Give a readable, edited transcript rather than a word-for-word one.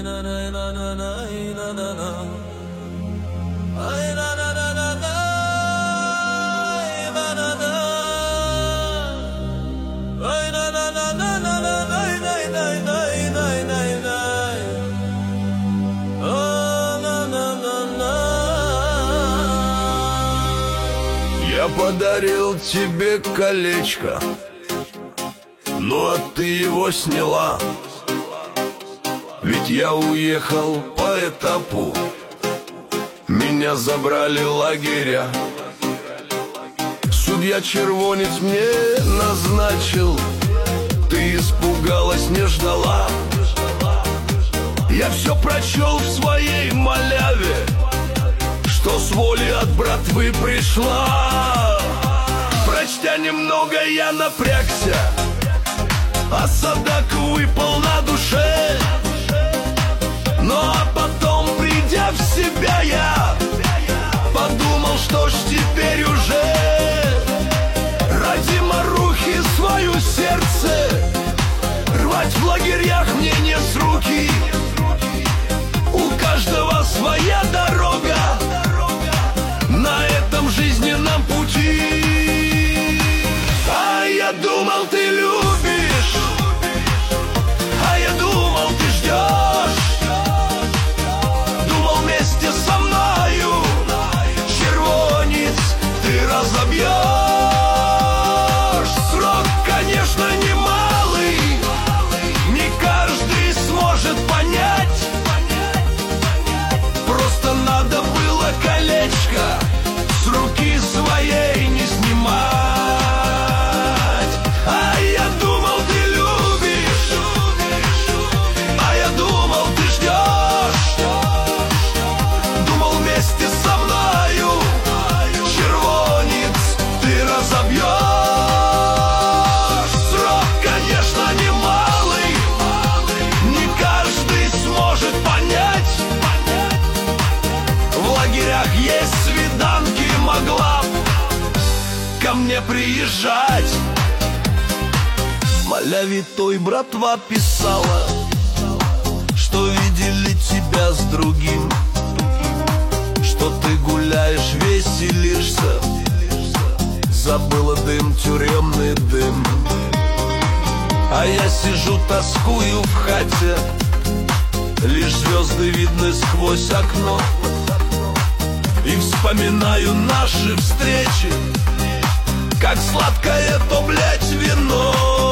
Я подарил тебе колечко, ну а ты его сняла. Ведь я уехал по этапу, меня забрали лагеря. Судья червонец мне назначил, ты испугалась, не ждала. Я все прочел в своей маляве, что с воли от братвы пришла. Прочтя немного, я напрягся, осадок выпал на душе. Ну а потом, придя в себя, я подумал, что ж теперь уже ради Марухи свое сердце рвать в лагерях мне не с руки. У каждого своя дорога на этом жизненном пути. А я думал, ты любишь, а я думал, ты ждешь. Думал, вместе со мною червонец ты разобьешь. Срок, конечно, немалый, не каждый сможет понять. Просто надо было колечко с руки своей не снимать. А я думал, ты любишь, а я думал, ты ждешь. Думал, вместе со мною червонец ты разобьешь. Срок, конечно, немалый, не каждый сможет понять. В лагерях есть свиданки, могла б ко мне приезжать. Маляве той братва писала, что видели тебя с другим, что ты гуляешь, веселишься, забыла дым, тюремный дым. А я сижу, тоскую в хате, лишь звезды видны сквозь окно. И вспоминаю наши встречи, как сладкое то, блядь, вино.